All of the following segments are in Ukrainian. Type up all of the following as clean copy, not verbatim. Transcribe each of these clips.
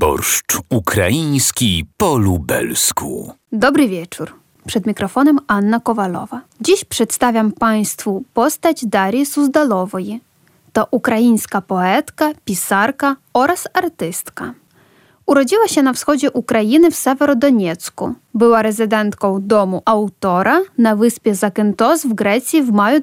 Borszcz ukraiński po lubelsku. Dobry wieczór. Przed mikrofonem Anna Kowalowa. Dziś przedstawiam Państwu postać Darii Suzdalowej. To ukraińska poetka, pisarka oraz artystka. Urodziła się na wschodzie Ukrainy w Sewerodoniecku. Była rezydentką domu autora na wyspie Zakynthos w Grecji w maju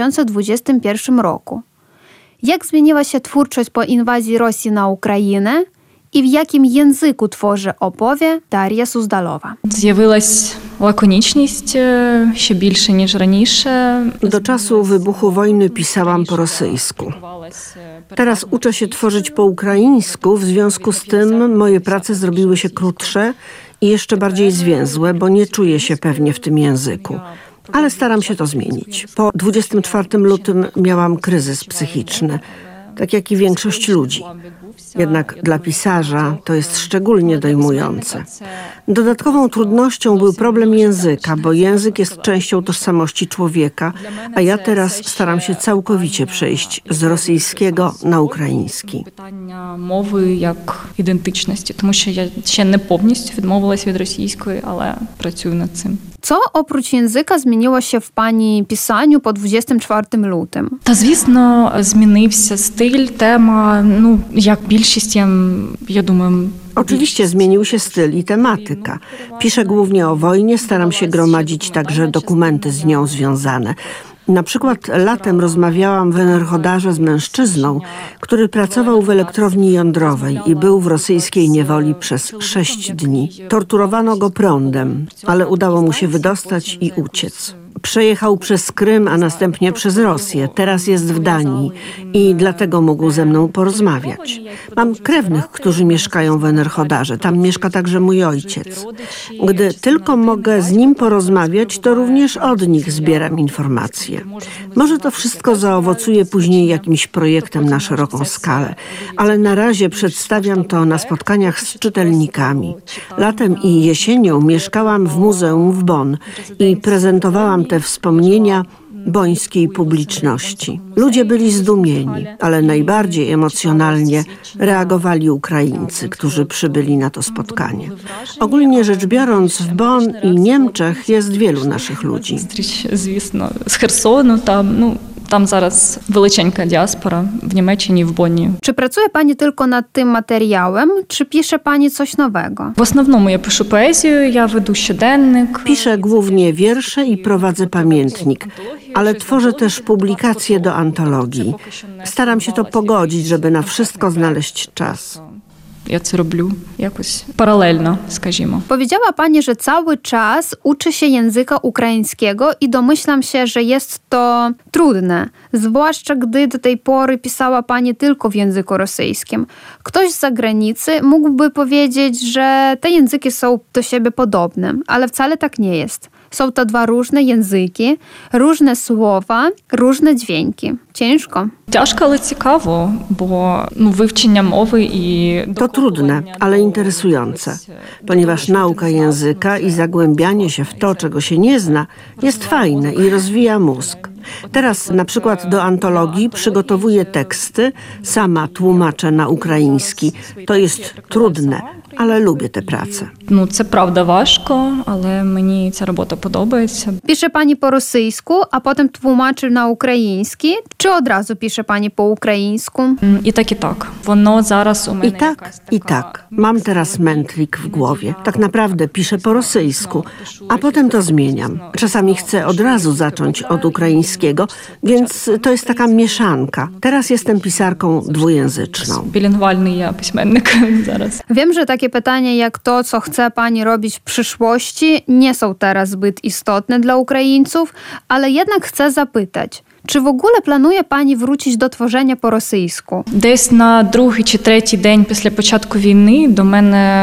2021 roku. Jak zmieniła się twórczość po inwazji Rosji na Ukrainę i w jakim języku tworzy opowie Дар'я Суздалова? Z'явилась lakoniczność ще більше, ніж раніше. Do czasu wybuchu wojny pisałam po rosyjsku. Teraz uczę się tworzyć po ukraińsku, w związku z tym moje prace zrobiły się krótsze i jeszcze bardziej zwięzłe, bo nie czuję się pewnie w tym języku. Ale staram się to zmienić. Po 24 lutym miałam kryzys psychiczny, tak jak i większość ludzi. Jednak dla pisarza to jest szczególnie dojmujące. Dodatkową trudnością był problem języka, bo język jest częścią tożsamości człowieka, a ja teraz staram się całkowicie przejść z rosyjskiego na ukraiński. Питання мови як ідентичності, тому що я ще не повністю відмовилась від російської, але працюю над цим. Co oprócz języka zmieniło się w Pani pisaniu po 24 lutym? Та, звісно, змінився стиль, тема, як більшість, я думаю... Oczywiście zmienił się styl i tematyka. Piszę głównie o wojnie, staram się gromadzić także dokumenty z nią związane. Na przykład latem rozmawiałam w Enerhodarze z mężczyzną, który pracował w elektrowni jądrowej i był w rosyjskiej niewoli przez 6 dni. Torturowano go prądem, ale udało mu się wydostać i uciec. Przejechał przez Krym, a następnie przez Rosję. Teraz jest w Danii i dlatego mógł ze mną porozmawiać. Mam krewnych, którzy mieszkają w Enerhodarze. Tam mieszka także mój ojciec. Gdy tylko mogę z nim porozmawiać, to również od nich zbieram informacje. Może to wszystko zaowocuje później jakimś projektem na szeroką skalę, ale na razie przedstawiam to na spotkaniach z czytelnikami. Latem i jesienią mieszkałam w muzeum w Bonn i prezentowałam te wspomnienia bońskiej publiczności. Ludzie byli zdumieni, ale najbardziej emocjonalnie reagowali Ukraińcy, którzy przybyli na to spotkanie. Ogólnie rzecz biorąc, w Bonn i Niemczech jest wielu naszych ludzi. Звісно, з Херсону, tam zaraz величенька діаспора w Niemczech i w Bonnie. Czy pracuje Pani tylko nad tym materiałem, czy pisze Pani coś nowego? W основному я пишу поезію, я веду щоденник. Piszę głównie wiersze i prowadzę pamiętnik, ale tworzę też publikacje do antologii. Staram się to pogodzić, żeby na wszystko znaleźć czas. Ja to robię jakoś paralelno, скажімо. Powiedziała Pani, że cały czas uczy się języka ukraińskiego i domyślam się, że jest to trudne, zwłaszcza gdy do tej pory pisała Pani tylko w języku rosyjskim. Ktoś z zagranicy mógłby powiedzieć, że te języki są do siebie podobne, ale wcale tak nie jest. Są to dwa różne języki, różne słowa, różne dźwięki. Ciężko. Ciężko, ale ciekawe, bo wywczenie mowy i... To trudne, ale interesujące, ponieważ nauka języka i zagłębianie się w to, czego się nie zna, jest fajne i rozwija mózg. Teraz na przykład do antologii przygotowuję teksty, sama tłumaczę na ukraiński. To jest trudne, ale lubię tę pracę. Це правда важко, але мені ця робота подобається. Pisze Pani po rosyjsku, a potem tłumaczy na ukraiński? Czy od razu pisze Pani po ukraińsku? I tak, i tak. Воно зараз у мене I tak. Mam teraz mętlik w głowie. Tak naprawdę piszę po rosyjsku, a potem to zmieniam. Czasami chcę od razu zacząć od ukraińskiego, więc to jest taka mieszanka. Teraz jestem pisarką dwujęzyczną. Білінгвальний я письменник зараз. Wiem, że takie pytania jak to, co chce Pani robić w przyszłości, nie są teraz zbyt istotne dla Ukraińców, ale jednak chcę zapytać, czy w ogóle planuje Pani wrócić do tworzenia po rosyjsku? Десь на другий чи третій день після початку війни до мене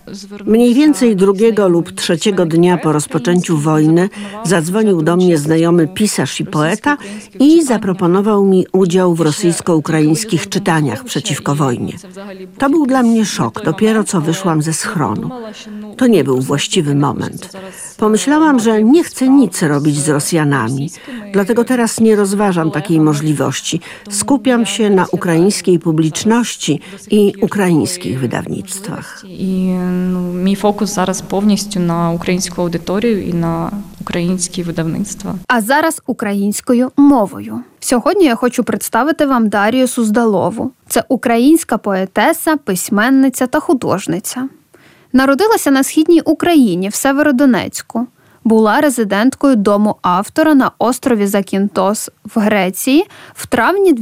Mniej więcej 2 lub 3 dnia po rozpoczęciu wojny zadzwonił do mnie znajomy pisarz i poeta i zaproponował mi udział w rosyjsko-ukraińskich czytaniach przeciwko wojnie. To był dla mnie szok, dopiero co wyszłam ze schronu. To nie był właściwy moment. Pomyślałam, że nie chcę nic robić z Rosjanami, dlatego teraz nie rozważam takiej możliwości. Skupiam się na ukraińskiej publiczności i ukraińskich wydawnictwach. І мій фокус зараз повністю на українську аудиторію і на українські видавництва. А зараз українською мовою. Сьогодні я хочу представити вам Дарію Суздалову. Це українська поетеса, письменниця та художниця. Народилася на Східній Україні, в Северодонецьку. Була резиденткою Дому автора на острові Закінтос в Греції в травні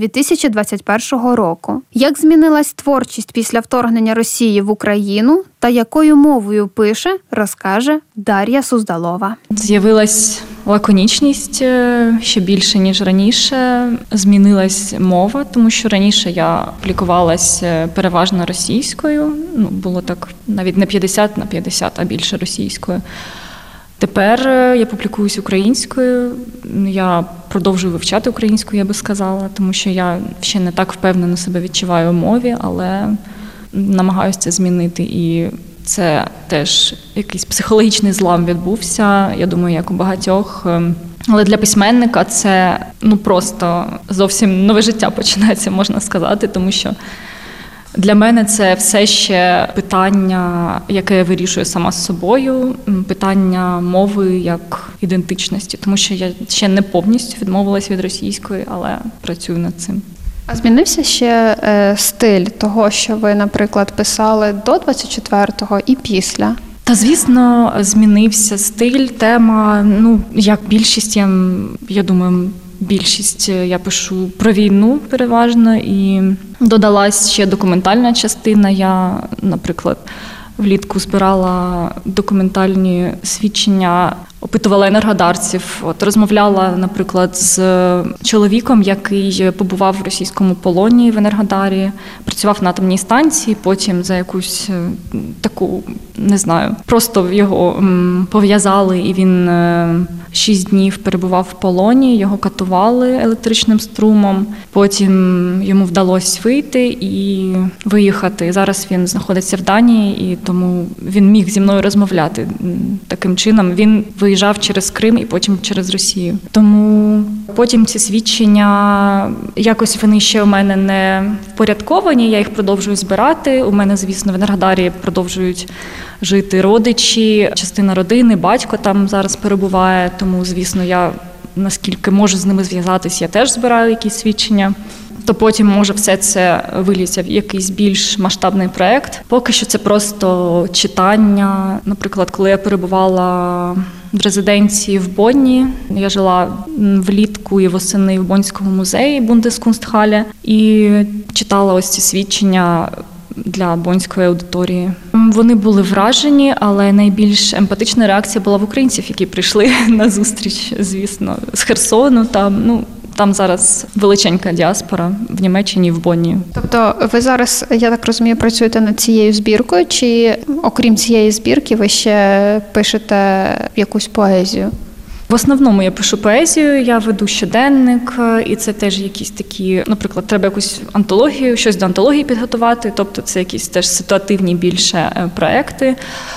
2021 року. Як змінилась творчість після вторгнення Росії в Україну та якою мовою пише, розкаже Дар'я Суздалова. З'явилась лаконічність ще більше, ніж раніше. Змінилась мова, тому що раніше я публікувалась переважно російською. Було так навіть не 50/50, а більше російською. Тепер я публікуюсь українською, я продовжую вивчати українську, я би сказала, тому що я ще не так впевнено себе відчуваю у мові, але намагаюся це змінити. І це теж якийсь психологічний злам відбувся, я думаю, як у багатьох. Але для письменника це просто зовсім нове життя починається, можна сказати, тому що для мене це все ще питання, яке я вирішую сама з собою, питання мови як ідентичності, тому що я ще не повністю відмовилась від російської, але працюю над цим. А змінився ще стиль того, що ви, наприклад, писали до 24-го і після? Та, звісно, змінився стиль, тема, як більшість, я думаю, більшість я пишу про війну переважно, і додалась ще документальна частина. Я, наприклад, влітку збирала документальні свідчення, опитувала енергодарців, розмовляла, наприклад, з чоловіком, який побував в російському полоні в Енергодарі, працював на атомній станції, потім за якусь таку, не знаю, просто його пов'язали, і він 6 днів перебував в полоні, його катували електричним струмом, потім йому вдалося вийти і виїхати. Зараз він знаходиться в Данії, і тому він міг зі мною розмовляти таким чином. Він виїжджав через Крим і потім через Росію. Тому потім ці свідчення, якось вони ще у мене не впорядковані, я їх продовжую збирати. У мене, звісно, в Енергодарі продовжують жити родичі, частина родини, батько там зараз перебуває, тому, звісно, я наскільки можу з ними зв'язатись, я теж збираю якісь свідчення. То потім, може, все це виліться в якийсь більш масштабний проєкт. Поки що це просто читання. Наприклад, коли я перебувала в резиденції в Бонні, я жила влітку і восени в Боннському музеї Бундескунстхале і читала ось ці свідчення для боннської аудиторії. Вони були вражені, але найбільш емпатична реакція була в українців, які прийшли на зустріч, звісно, з Херсону. Там зараз величенька діаспора в Німеччині і в Бонні. Тобто ви зараз, я так розумію, працюєте над цією збіркою, чи окрім цієї збірки ви ще пишете якусь поезію? В основному я пишу поезію, я веду щоденник, і це теж якісь такі, наприклад, треба якусь антологію, щось до антології підготувати, тобто це якісь теж ситуативні більше проекти.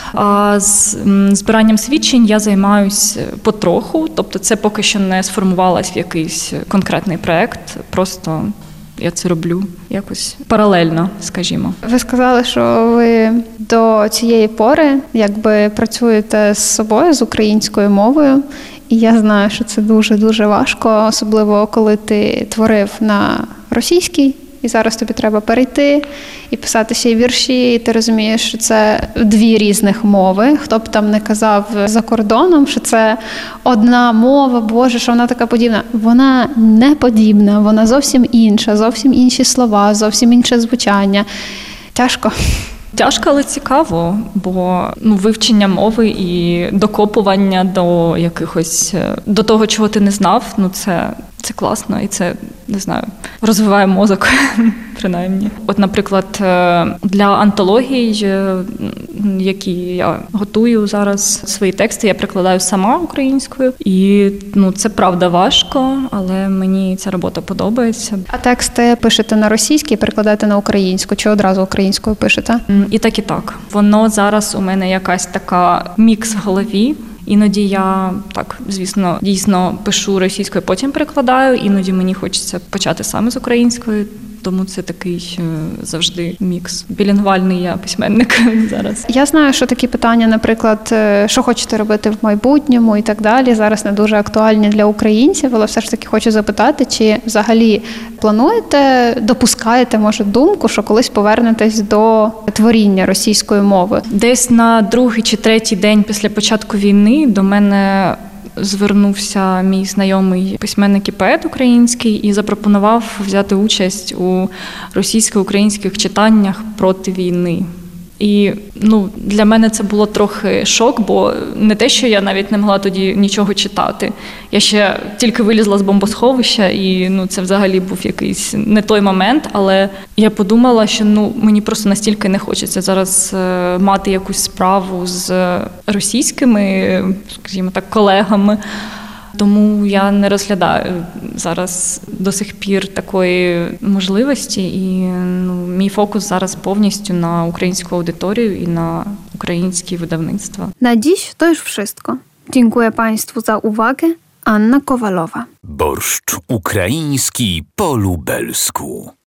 А з збиранням свідчень я займаюсь потроху, тобто це поки що не сформувалось в якийсь конкретний проект, просто я це роблю якось паралельно, скажімо. Ви сказали, що ви до цієї пори якби працюєте з собою, з українською мовою. І я знаю, що це дуже-дуже важко, особливо коли ти творив на російській, і зараз тобі треба перейти і писати ще й вірші, і ти розумієш, що це 2 різних мови. Хто б там не казав за кордоном, що це одна мова, Боже, що вона така подібна. Вона не подібна, вона зовсім інша, зовсім інші слова, зовсім інше звучання. Тяжко. Тяжко, але цікаво, бо вивчення мови і докопування до якихось, до того, чого ти не знав, це класно і це, не знаю, розвиває мозок, принаймні. От, наприклад, для антологій які я готую зараз. Свої тексти я перекладаю сама українською. І це правда важко, але мені ця робота подобається. А тексти пишете на російській, перекладаєте на українську, чи одразу українською пишете? І так, і так. Воно зараз у мене якась така мікс в голові. Іноді я, так, звісно, дійсно пишу російською, потім перекладаю. Іноді мені хочеться почати саме з української. Тому це такий завжди мікс. Білінгвальний я письменник зараз. Я знаю, що такі питання, наприклад, що хочете робити в майбутньому і так далі, зараз не дуже актуальні для українців, але все ж таки хочу запитати, чи взагалі плануєте, допускаєте, може, думку, що колись повернетесь до творіння російської мови? Десь на 2-й чи 3-й день після початку війни до мене звернувся мій знайомий письменник і поет український і запропонував взяти участь у російсько-українських читаннях проти війни. І для мене це було трохи шок, бо не те, що я навіть не могла тоді нічого читати. Я ще тільки вилізла з бомбосховища, і це взагалі був якийсь не той момент, але я подумала, що мені просто настільки не хочеться зараз мати якусь справу з російськими, скажімо так, колегами. Тому я не розглядаю зараз до сих пір такої можливості, і мій фокус зараз повністю на українську аудиторію і на українські видавницtwa. Na dziś to już wszystko. Dziękuję Państwu za uwagę. Anna Kowalowa. Borszt ukraiński po lubelsku.